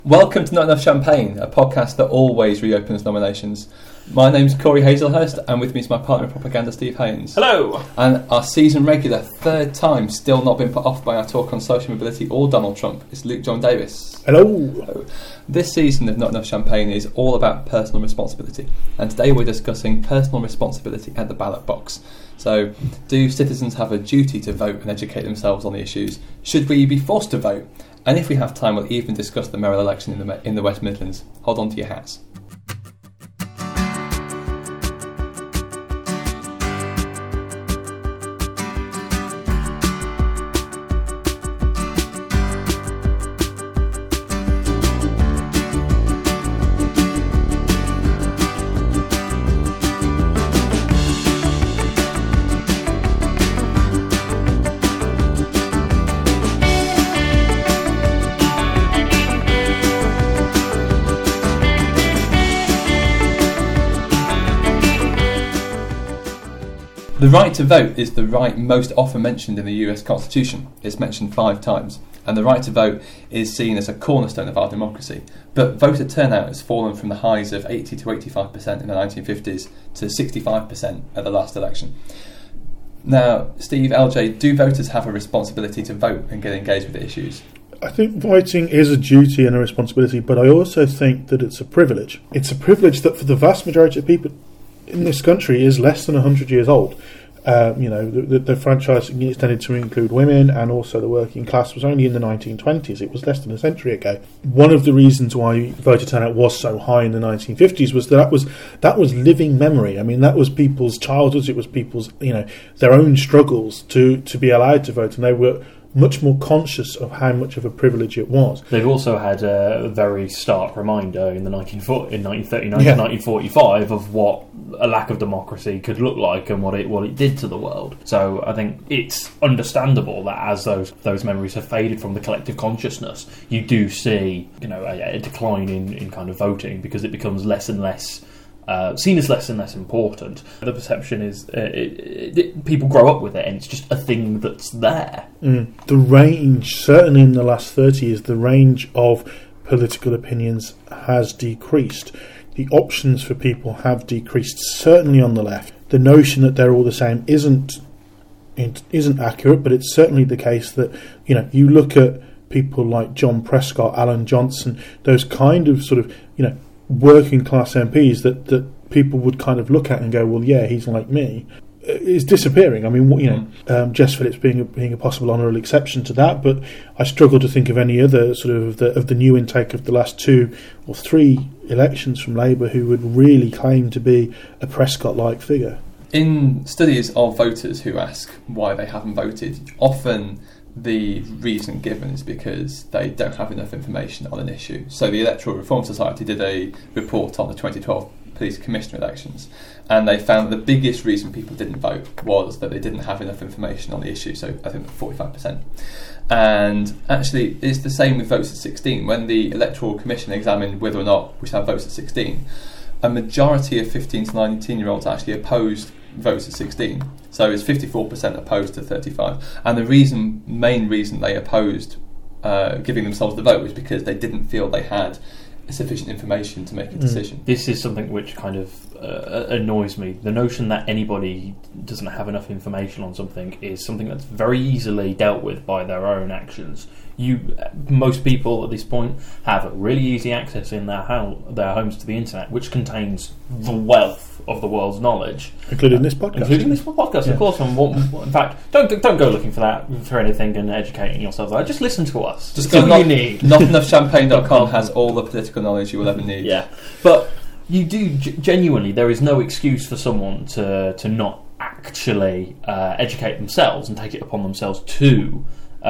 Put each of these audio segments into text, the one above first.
Welcome to Not Enough Champagne, a podcast that always reopens nominations. My name's Corey Hazelhurst, and with me is my partner in propaganda, Steve Haynes. Hello! And our season regular, third time, still not been put off by our talk on social mobility or Donald Trump, is Luke John Davis. Hello! This season of Not Enough Champagne is all about personal responsibility, and today we're discussing personal responsibility at the ballot box. So, do citizens have a duty to vote and educate themselves on the issues? Should we be forced to vote? And if we have time, we'll even discuss the mayoral election in the West Midlands. Hold on to your hats. The right to vote is the right most often mentioned in the US Constitution. It's mentioned 5 times, and the right to vote is seen as a cornerstone of our democracy. But voter turnout has fallen from the highs of 80 to 85% in the 1950s to 65% at the last election. Now, Steve, LJ, do voters have a responsibility to vote and get engaged with the issues? I think voting is a duty and a responsibility, but I also think that it's a privilege. It's a privilege that for the vast majority of people in this country is less than 100 years old. The franchise extended to include women, and also the working class was only in the 1920s. It was less than a century ago. One of the reasons why voter turnout was so high in the 1950s was that was living memory. I mean, that was people's childhoods. It was people's their own struggles to be allowed to vote, and they were much more conscious of how much of a privilege it was. They've also had a very stark reminder in 1939 to 1945 of what a lack of democracy could look like and what it did to the world. So I think it's understandable that as those memories have faded from the collective consciousness, you do see a decline in kind of voting, because it becomes less and less seen as less and less important. The perception is people grow up with it, and it's just a thing that's there. The range, certainly in the last 30 years, the range of political opinions has decreased. The options for people have decreased, certainly on the left. The notion that they're all the same isn't accurate, but it's certainly the case that you look at people like John Prescott, Alan Johnson, those kind of sort of working class MPs that people would kind of look at and go, well, yeah, he's like me, is disappearing. I mean, Jess Phillips being a possible honourable exception to that, but I struggle to think of any other sort of the new intake of the last 2 or 3 elections from Labour who would really claim to be a Prescott-like figure. In studies of voters who ask why they haven't voted, often the reason given is because they don't have enough information on an issue. So the Electoral Reform Society did a report on the 2012 police commissioner elections, and they found the biggest reason people didn't vote was that they didn't have enough information on the issue, so I think 45%. And actually it's the same with votes at 16. When the Electoral Commission examined whether or not we should have votes at 16, a majority of 15 to 19 year olds actually opposed votes at 16. So it's 54% opposed to 35. And the main reason they opposed giving themselves the vote was because they didn't feel they had sufficient information to make a decision. This is something which kind of annoys me. The notion that anybody doesn't have enough information on something is something that's very easily dealt with by their own actions. Most people at this point have really easy access in their homes to the internet, which contains the wealth of the world's knowledge, including this podcast. Of course. In fact, don't go looking for anything and educating yourselves. Just listen to us. Just go. You need. NotEnoughChampagne.com has all the political knowledge you will ever need. Yeah, but you do genuinely. There is no excuse for someone to not actually educate themselves and take it upon themselves to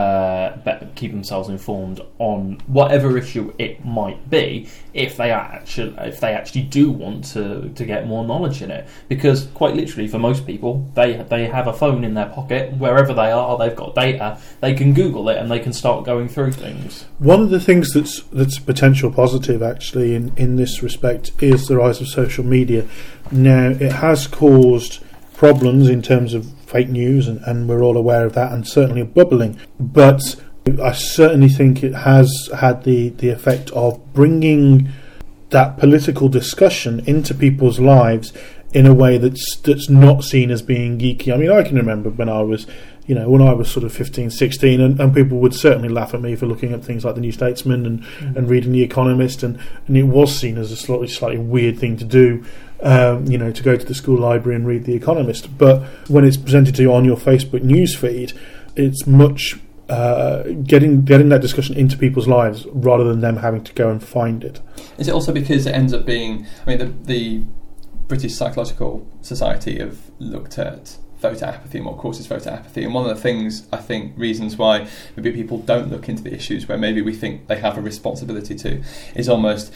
keep themselves informed on whatever issue it might be, if they actually do want to get more knowledge in it. Because quite literally, for most people, they have a phone in their pocket wherever they are. They've got data. They can Google it and they can start going through things. One of the things that's potential positive actually in this respect is the rise of social media. Now, it has caused problems in terms of fake news, and we're all aware of that, and certainly bubbling. But I certainly think it has had the effect of bringing that political discussion into people's lives in a way that's not seen as being geeky. I mean, I can remember when I was sort of 15, 16, and people would certainly laugh at me for looking up things like the New Statesman and reading The Economist, and it was seen as a slightly weird thing to do, to go to the school library and read The Economist. But when it's presented to you on your Facebook news feed, it's much getting that discussion into people's lives rather than them having to go and find it. Is it also because it ends up being, the British Psychological Society have looked at voter apathy, more courses voter apathy, and one of the things, I think, reasons why maybe people don't look into the issues where maybe we think they have a responsibility to, is almost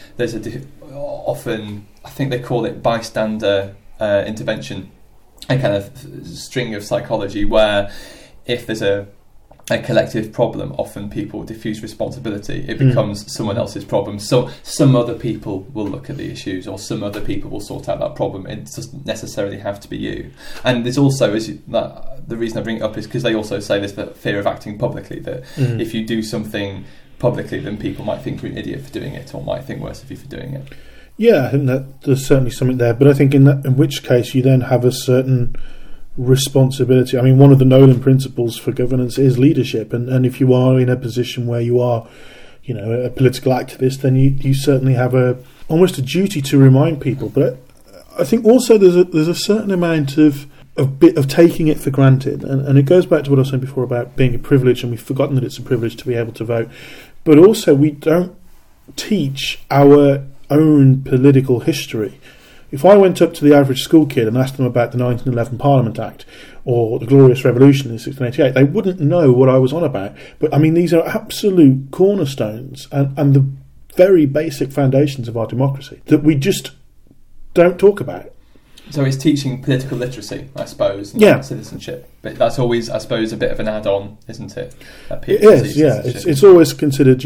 often, I think they call it bystander intervention, a kind of string of psychology where if there's a collective problem, often people diffuse responsibility. It becomes someone else's problem. So some other people will look at the issues, or some other people will sort out that problem. It doesn't necessarily have to be you. And there's also, the reason I bring it up is because they also say there's the fear of acting publicly, that if you do something publicly, then people might think you're an idiot for doing it, or might think worse of you for doing it. Yeah, I think that there's certainly something there. But I think in which case you then have a certain responsibility. I mean, one of the Nolan principles for governance is leadership, and if you are in a position where you are, a political activist, then you certainly have almost a duty to remind people. But I think also there's a certain amount of taking it for granted, and it goes back to what I was saying before about being a privilege, and we've forgotten that it's a privilege to be able to vote. But also we don't teach our own political history. If I went up to the average school kid and asked them about the 1911 Parliament Act or the Glorious Revolution in 1688, they wouldn't know what I was on about. But, I mean, these are absolute cornerstones and the very basic foundations of our democracy that we just don't talk about. So it's teaching political literacy, I suppose, not citizenship. But that's always, I suppose, a bit of an add-on, isn't it? It is, yeah. It's always considered,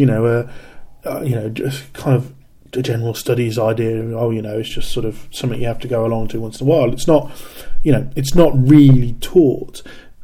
just kind of a general studies idea. It's just sort of something you have to go along to once in a while. It's not, it's not really taught.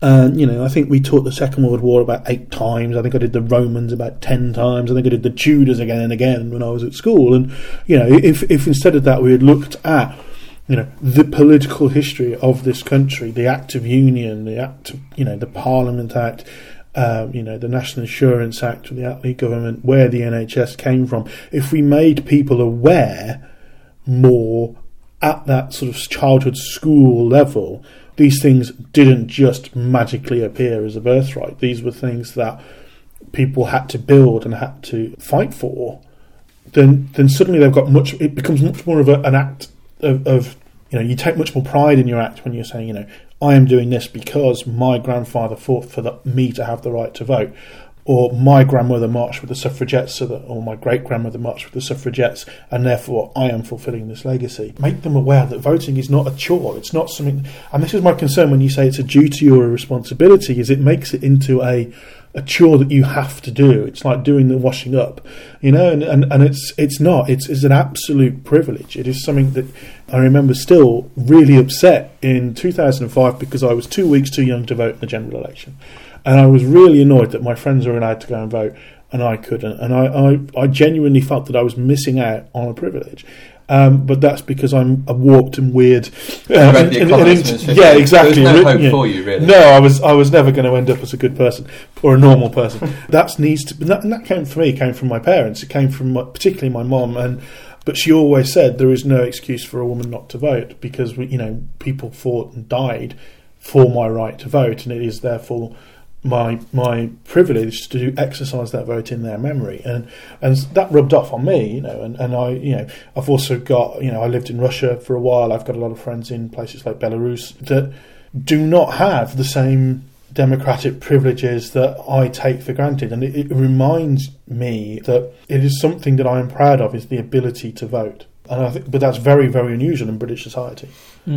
I think we taught the Second World War about 8 times. I think I did the Romans about 10 times. I think I did the Tudors again and again when I was at school. And, if instead of that we had looked at, the political history of this country, the Act of Union, the Act of, the Parliament Act, the National Insurance Act of the Attlee government, where the NHS came from, if we made people aware more at that sort of childhood school level, these things didn't just magically appear as a birthright. These were things that people had to build and had to fight for. Then suddenly it becomes much more of an act of you take much more pride in your act when you're saying, I am doing this because my grandfather fought for me to have the right to vote, or my grandmother marched with the suffragettes, or my great-grandmother marched with the suffragettes, and therefore I am fulfilling this legacy. Make them aware that voting is not a chore. It's not something, and this is my concern when you say it's a duty or a responsibility, is it makes it into a chore that you have to do. It's like doing the washing up, and it's not. It's an absolute privilege. It is something that I remember still really upset in 2005 because I was 2 weeks too young to vote in the general election, and I was really annoyed that my friends were allowed to go and vote and I couldn't, and I genuinely felt that I was missing out on a privilege. But that's because I'm a warped and weird. Yeah, exactly. There's no hope for you, really. No, I was never going to end up as a good person or a normal person. That came from me. It came from my parents. It came from particularly my mum. But she always said there is no excuse for a woman not to vote because people fought and died for my right to vote, and it is therefore my privilege to exercise that vote in their memory, and that rubbed off on me, and I, I've also got, I lived in Russia for a while. I've got a lot of friends in places like Belarus that do not have the same democratic privileges that I take for granted, and it reminds me that it is something that I am proud of, is the ability to vote. And I think, but that's very, very unusual in British society.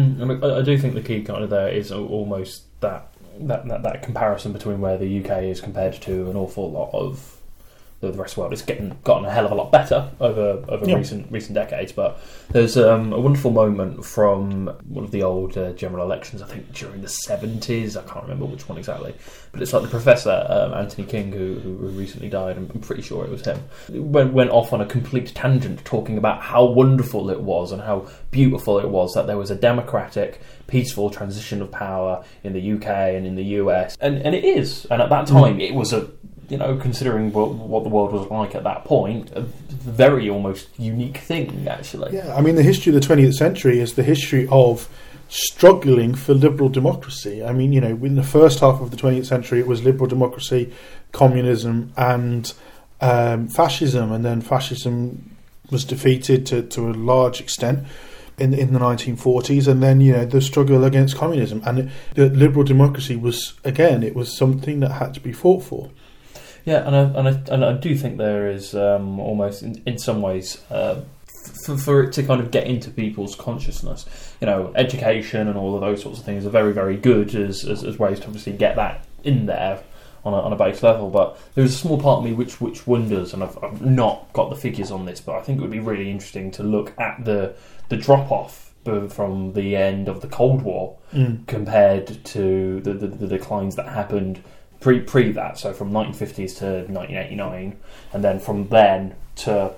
I do think the key kind of there is almost that comparison between where the UK is compared to an awful lot of the rest of the world. It's gotten a hell of a lot better over recent decades. But there's a wonderful moment from one of the old general elections, I think during the 70s. I can't remember which one exactly, but it's like the Professor Anthony King, who recently died. I'm pretty sure it was him. Went off on a complete tangent talking about how wonderful it was and how beautiful it was that there was a democratic, peaceful transition of power in the UK and in the US, and it is. And at that time, it was a, considering what the world was like at that point, a very almost unique thing, actually. Yeah, I mean, the history of the 20th century is the history of struggling for liberal democracy. I mean, in the first half of the 20th century, it was liberal democracy, communism, and fascism, and then fascism was defeated to a large extent in the 1940s, and then the struggle against communism, and the liberal democracy was something that had to be fought for. Yeah, and I do think there is almost in some ways for it to kind of get into people's consciousness, education and all of those sorts of things are very, very good as ways to obviously get that in there on a base level. But there's a small part of me which wonders, and I've not got the figures on this, but I think it would be really interesting to look at the drop off from the end of the Cold War compared to the declines that happened pre that, so from 1950s to 1989, and then from then to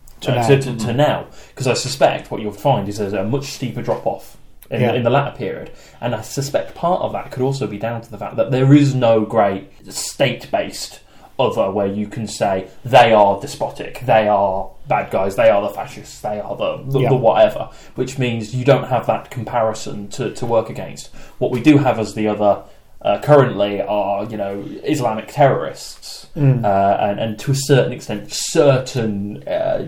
now. Because I suspect what you'll find is there's a much steeper drop off in the latter period, and I suspect part of that could also be down to the fact that there is no great state-based other where you can say they are despotic, they are bad guys, they are the fascists, they are the whatever, which means you don't have that comparison to work against. What we do have as the other currently are Islamic terrorists, and to a certain extent certain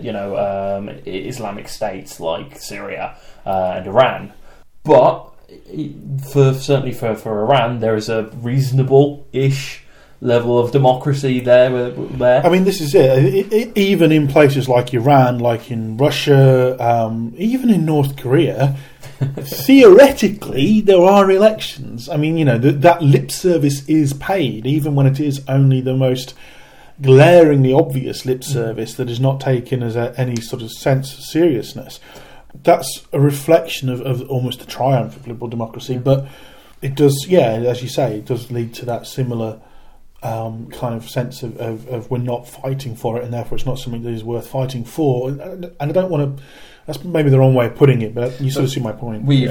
Islamic states like Syria and Iran. But certainly for Iran, there is a reasonable-ish level of democracy there. I mean, this is it. Even in places like Iran, like in Russia, even in North Korea, theoretically there are elections. I mean, that lip service is paid, even when it is only the most glaringly obvious lip service that is not taken as any sort of sense of seriousness. That's a reflection of almost the triumph of liberal democracy, but it does, as you say, it does lead to that similar kind of sense of we're not fighting for it, and therefore it's not something that is worth fighting for. And I don't want to. That's maybe the wrong way of putting it, but you sort of see my point. We've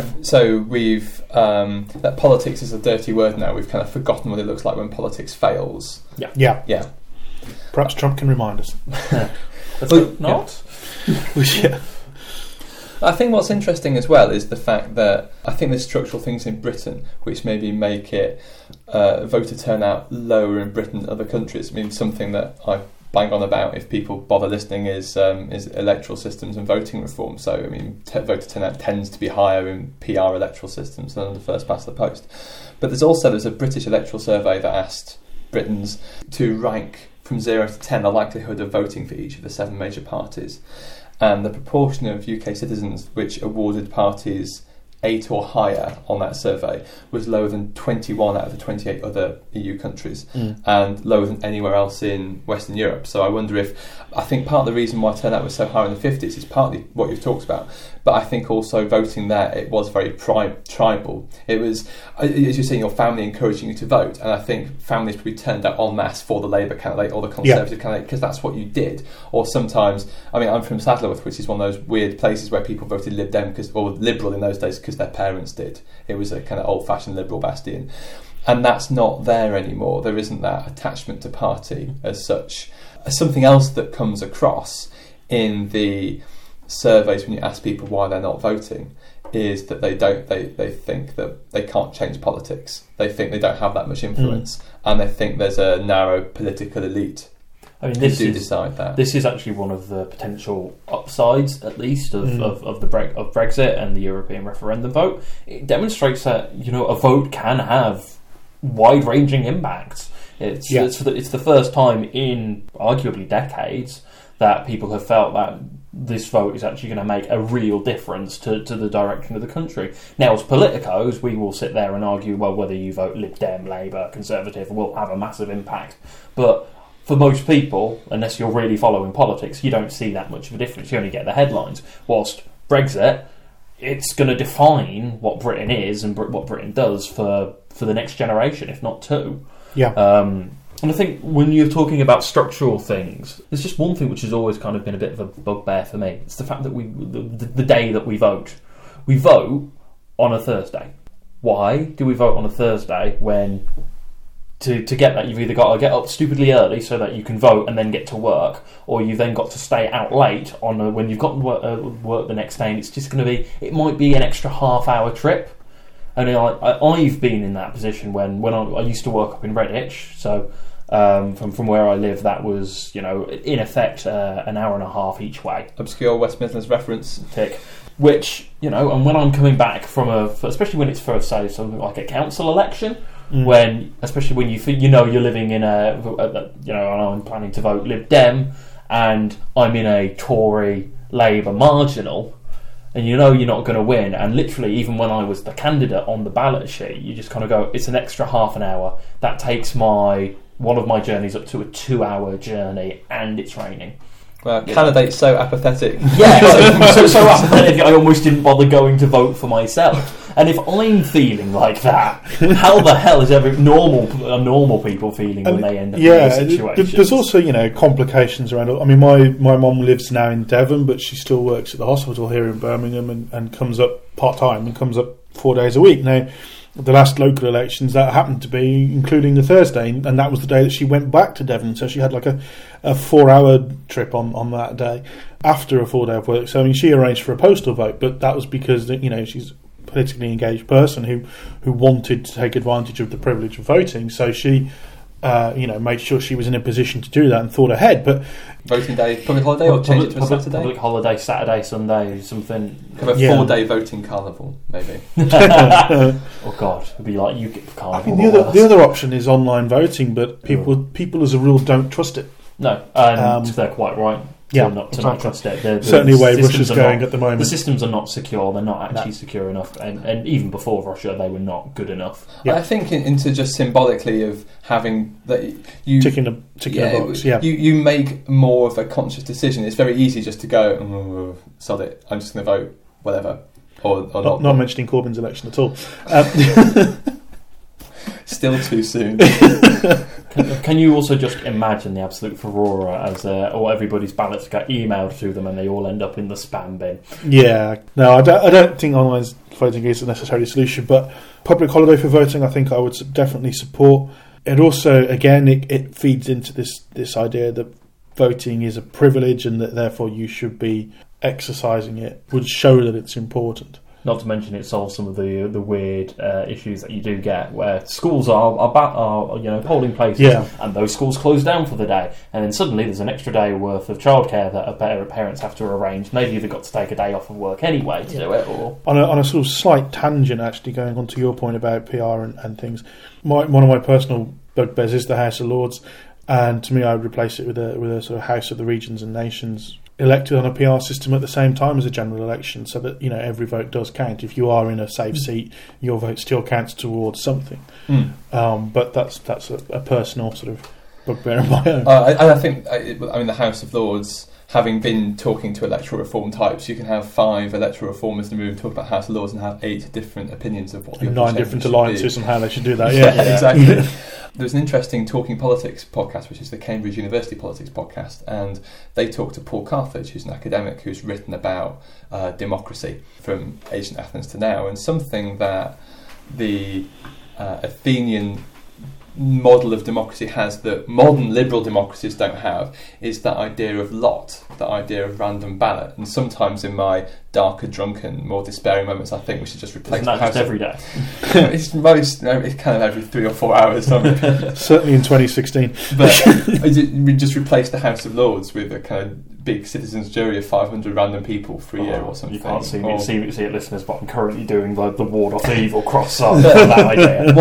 that politics is a dirty word now. We've kind of forgotten what it looks like when politics fails. Yeah. Perhaps Trump can remind us. Not. Yeah. I think what's interesting as well is the fact that I think there's structural things in Britain which maybe make it voter turnout lower in Britain than other countries. I mean, something that I bang on about if people bother listening is electoral systems and voting reform. So, I mean, voter turnout tends to be higher in PR electoral systems than the first past the post. But there's a British electoral survey that asked Britons to rank from 0 to 10 the likelihood of voting for each of the 7 major parties. And the proportion of UK citizens which awarded parties 8 or higher on that survey was lower than 21 out of the 28 other EU countries, and lower than anywhere else in Western Europe. So I think part of the reason why turnout was so high in the 50s is partly what you've talked about, but I think also voting there, it was very tribal. It was, as you're saying, your family encouraging you to vote, and I think families probably turned out en masse for the Labour candidate or the Conservative candidate because that's what you did. Or sometimes, I mean, I'm from Saddleworth, which is one of those weird places where people voted Lib Dem or Liberal in those days because their parents did. It was a kind of old-fashioned Liberal bastion. And that's not there anymore. There isn't that attachment to party as such. Something else that comes across in the surveys when you ask people why they're not voting is that they think that they can't change politics. They think they don't have that much influence, and they think there's a narrow political elite. I mean, decide that. This is actually one of the potential upsides, at least, of Brexit and the European referendum vote. It demonstrates that a vote can have wide-ranging impacts. It's the first time in arguably decades that people have felt that this vote is actually going to make a real difference to the direction of the country. Now, as politicos, we will sit there and argue, well, whether you vote Lib Dem, Labour, Conservative will have a massive impact. But for most people, unless you're really following politics, you don't see that much of a difference. You only get the headlines. Whilst Brexit, it's going to define what Britain is and what Britain does for the next generation, if not two. Yeah. And I think when you're talking about structural things, there's just one thing which has always kind of been a bit of a bugbear for me. It's the fact that the day that we vote on a Thursday. Why do we vote on a Thursday when to get that you've either got to get up stupidly early so that you can vote and then get to work, or you've then got to stay out late when you've got work the next day, and it's just going to be, it might be an extra half-hour trip. And I've been in that position when I used to work up in Redditch, so from where I live, that was, in effect an hour and a half each way. Obscure West Midlands reference. Tick. Which, and when I'm coming back especially when it's for, say, something like a council election, especially when you're living in and I'm planning to vote Lib Dem, and I'm in a Tory Labour marginal, and you're not going to win, and literally even when I was the candidate on the ballot sheet, you just kind of go, it's an extra half an hour. That takes one of my journeys up to a 2-hour journey, and it's raining. Well, candidate's so apathetic. Yeah, so apathetic, I almost didn't bother going to vote for myself. And if I'm feeling like that, how the hell is normal people feeling when they end up in those situations? There's also, complications around it. I mean, my mum lives now in Devon, but she still works at the hospital here in Birmingham and comes up part-time and comes up 4 days a week. Now, the last local elections, that happened to be including the Thursday, and that was the day that she went back to Devon, so she had like a 4-hour trip on that day after a 4 day of work. So I mean, she arranged for a postal vote, but that was because she's a politically engaged person who wanted to take advantage of the privilege of voting, so she made sure she was in a position to do that and thought ahead. But voting day, public holiday, or change it to a Saturday? Public holiday, Saturday, Sunday, something. Have a 4-day voting carnival, maybe. Oh God, it'd be like UKIP carnival. I mean, the other option is online voting, but people as a rule don't trust it. No, and they're quite right. To not trust it. Certainly, the way Russia's going at the moment. The systems are not secure. They're not actually secure enough, and even before Russia, they were not good enough. Yeah. I think into just symbolically of having that you ticking a box. Yeah, you make more of a conscious decision. It's very easy just to go, sod it, I'm just going to vote whatever, or not mentioning Corbyn's election at all. Still too soon. Can you also just imagine the absolute furore as everybody's ballots get emailed to them and they all end up in the spam bin? Yeah, no, I don't think online voting is a necessary solution, but public holiday for voting, I think I would definitely support. It also, again, it feeds into this idea that voting is a privilege and that therefore you should be exercising it, would show that it's important. Not to mention, it solves some of the weird issues that you do get, where schools are polling places, and those schools close down for the day, and then suddenly there's an extra day worth of childcare that parents have to arrange. Maybe they've got to take a day off of work anyway to do it. Or on a sort of slight tangent, actually, going on to your point about PR and things, one of my personal bugbears is the House of Lords, and to me, I would replace it with a sort of House of the Regions and Nations, elected on a PR system at the same time as a general election, so that every vote does count. If you are in a safe seat, your vote still counts towards something. But that's a personal sort of bugbear of my own. I think the House of Lords, having been talking to electoral reform types, you can have 5 electoral reformers in the room talk about House of Lords and have 8 different opinions of what the 9 different alliances and how they should do that. Exactly. There's an interesting Talking Politics podcast, which is the Cambridge University Politics podcast, and they talked to Paul Carthage, who's an academic who's written about democracy from ancient Athens to now, and something that the Athenian model of democracy has that modern liberal democracies don't have is that idea of lot, that idea of random ballot. And sometimes in my darker, drunken, more despairing moments, I think we should just replace the House every day. It's kind of every 3 or 4 hours. Certainly in 2016. But we just replace the House of Lords with a kind of big citizens' jury of 500 random people for a year or something. You can't see it, listeners, but I'm currently doing the ward off evil cross on that idea.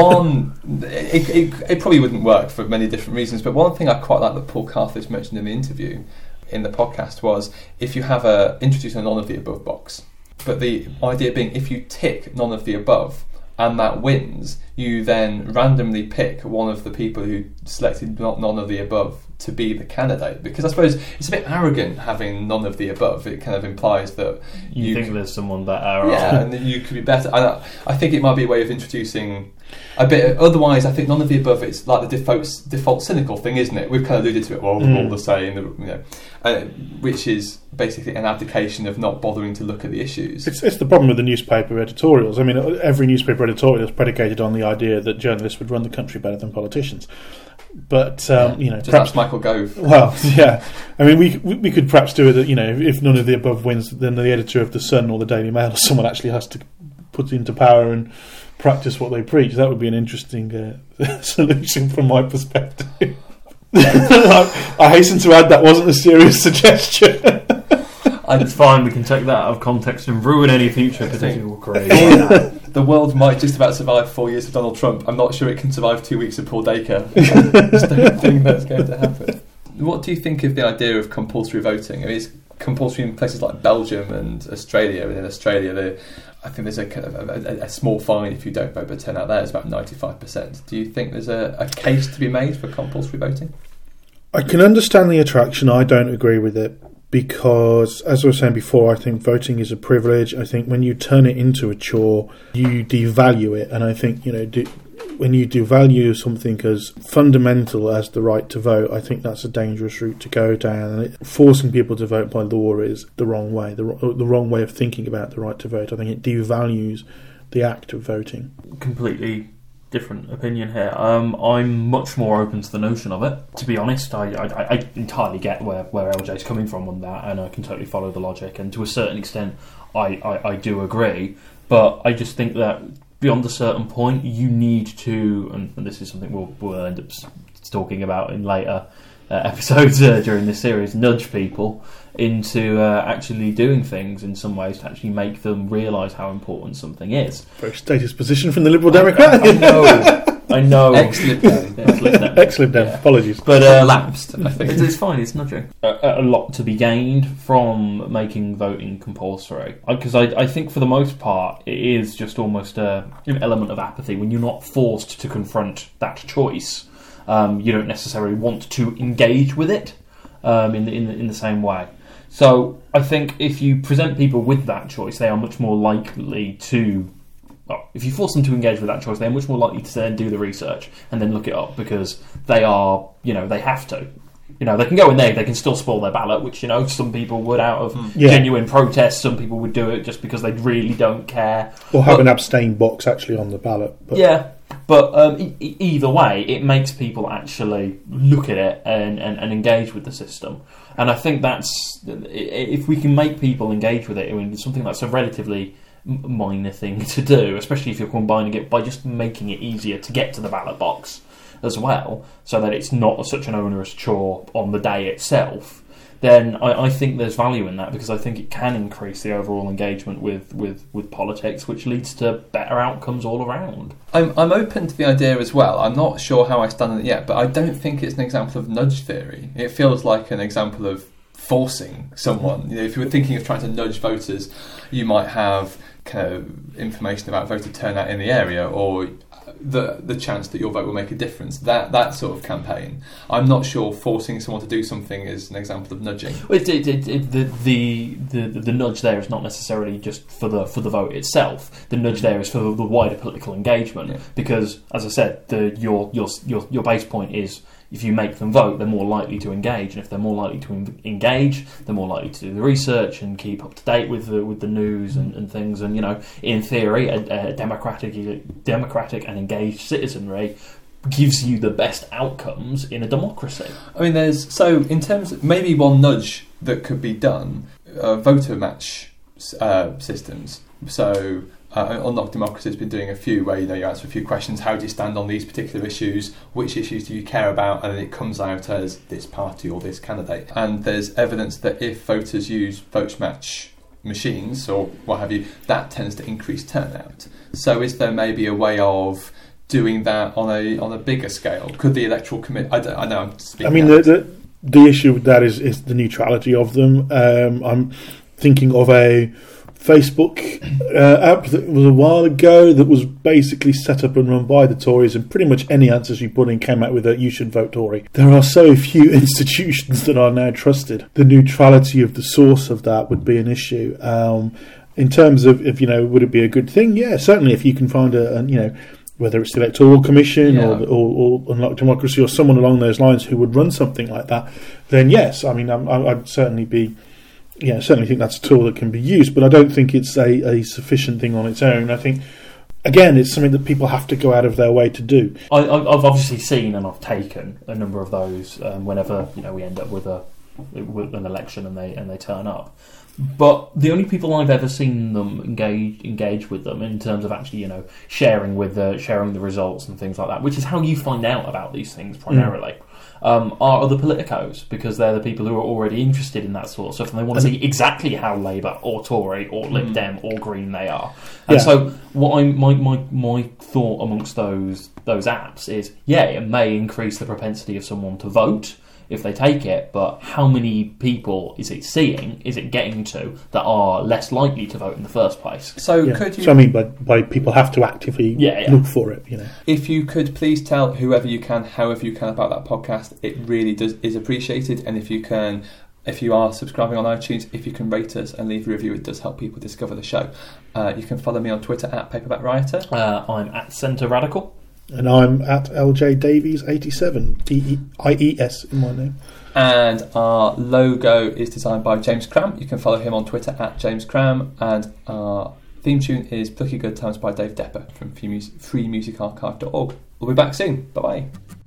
It probably wouldn't work for many different reasons, but one thing I quite like that Paul Carthage mentioned in the interview in the podcast was if you have introduce a none of the above box, but the idea being if you tick none of the above and that wins, you then randomly pick one of the people who selected none of the above to be the candidate? Because I suppose it's a bit arrogant having none of the above. It kind of implies that you think there's someone better. And that you could be better. And I think it might be a way of introducing a bit. Otherwise, I think none of the above. It's like the default cynical thing, isn't it? We've kind of alluded to it. Well, we're all the same, which is basically an abdication of not bothering to look at the issues. It's the problem with the newspaper editorials. I mean, every newspaper editorial is predicated on the idea that journalists would run the country better than politicians. But just perhaps Michael Gove. Well, yeah. I mean, we could perhaps do it that, if none of the above wins, then the editor of the Sun or the Daily Mail or someone actually has to put into power and practice what they preach. That would be an interesting solution from my perspective. I hasten to add that wasn't a serious suggestion. It's fine, we can take that out of context and ruin any future potential career. The world might just about survive 4 years of Donald Trump. I'm not sure it can survive 2 weeks of Paul Dacre. I just don't think that's going to happen. What do you think of the idea of compulsory voting? I mean, it's compulsory in places like Belgium and Australia. And in Australia, I think there's a kind of a small fine if you don't vote, but turnout there is about 95%. Do you think there's a case to be made for compulsory voting? I can understand the attraction. I don't agree with it. Because, as I was saying before, I think voting is a privilege. I think when you turn it into a chore, you devalue it. And I think, when you devalue something as fundamental as the right to vote, I think that's a dangerous route to go down. And forcing people to vote by law is the wrong way, the wrong way of thinking about the right to vote. I think it devalues the act of voting. Completely different opinion here. I'm much more open to the notion of it. To be honest, I entirely get where LJ's coming from on that, and I can totally follow the logic. And to a certain extent, I do agree. But I just think that beyond a certain point, you need to, and this is something we'll end up talking about in later episodes during this series, nudge people into actually doing things in some ways to actually make them realise how important something is. Very status position from the Liberal Democrat. I know. Ex-Lib Dem. Ex-Lib Dem, apologies. But lapsed, I think. It's fine, it's nudging. A lot to be gained from making voting compulsory. Because I think for the most part, it is just almost an element of apathy. When you're not forced to confront that choice, you don't necessarily want to engage with it in the same way. So I think if you present people with that choice, they are much more likely to... Well, if you force them to engage with that choice, they're much more likely to then do the research and then look it up, because they are, they have to. They can go in there, they can still spoil their ballot, which, some people would out of genuine protest, some people would do it just because they really don't care. Or have an abstain box actually on the ballot. But. Yeah, but either way, it makes people actually look at it and engage with the system. And I think that's, if we can make people engage with it, it's something that's a relatively minor thing to do, especially if you're combining it by just making it easier to get to the ballot box as well, so that it's not such an onerous chore on the day itself, then I think there's value in that, because I think it can increase the overall engagement with politics, which leads to better outcomes all around. I'm open to the idea as well. I'm not sure how I stand on it yet, but I don't think it's an example of nudge theory. It feels like an example of forcing someone. If you were thinking of trying to nudge voters, you might have kind of information about voter turnout in the area, or the chance that your vote will make a difference. That sort of campaign. I'm not sure forcing someone to do something is an example of nudging. The nudge there is not necessarily just for the vote itself. The nudge there is for the wider political engagement, because, as I said, your base point is, if you make them vote, they're more likely to engage, and if they're more likely to engage, they're more likely to do the research and keep up to date with the news and things. And in theory, a democratic and engaged citizenry gives you the best outcomes in a democracy. I mean, in terms of maybe one nudge that could be done, voter match systems. So. Unlocked Democracy has been doing a few where you answer a few questions. How do you stand on these particular issues? Which issues do you care about? And then it comes out as this party or this candidate. And there's evidence that if voters use vote match machines or what have you, that tends to increase turnout. So is there maybe a way of doing that on a bigger scale? Could the electoral committee? I know I'm speaking. I mean, the issue with that is the neutrality of them. I'm thinking of a Facebook app that was a while ago that was basically set up and run by the Tories, and pretty much any answers you put in came out with a "you should vote Tory." There are so few institutions that are now trusted. The neutrality of the source of that would be an issue. In terms of, if would it be a good thing? Yeah, certainly. If you can find whether it's the Electoral Commission or Unlock Democracy or someone along those lines who would run something like that, then yes, I mean, I'd certainly be. Yeah, I certainly think that's a tool that can be used, but I don't think it's a sufficient thing on its own. I think, again, it's something that people have to go out of their way to do. I've obviously seen and I've taken a number of those whenever we end up with an election and they turn up. But the only people I've ever seen them engage with them in terms of actually sharing the results and things like that, which is how you find out about these things primarily. Are other politicos, because they're the people who are already interested in that sort of stuff and they want to see exactly how Labour or Tory or Lib Dem or Green they are. And so what my thought amongst those apps is, it may increase the propensity of someone to vote if they take it, but how many people is it getting to that are less likely to vote in the first place? So could you... So I mean, by people have to actively look for it, If you could please tell whoever you can, however you can, about that podcast, it really is appreciated. And if you are subscribing on iTunes, if you can rate us and leave a review, it does help people discover the show. You can follow me on Twitter at Paperback Writer. I'm at Centre Radical. And I'm at LJ Davies 87, IES in my name. And our logo is designed by James Cram. You can follow him on Twitter at James Cram. And our theme tune is Plucky Good Times by Dave Depper from freemusicarchive.org. We'll be back soon. Bye-bye.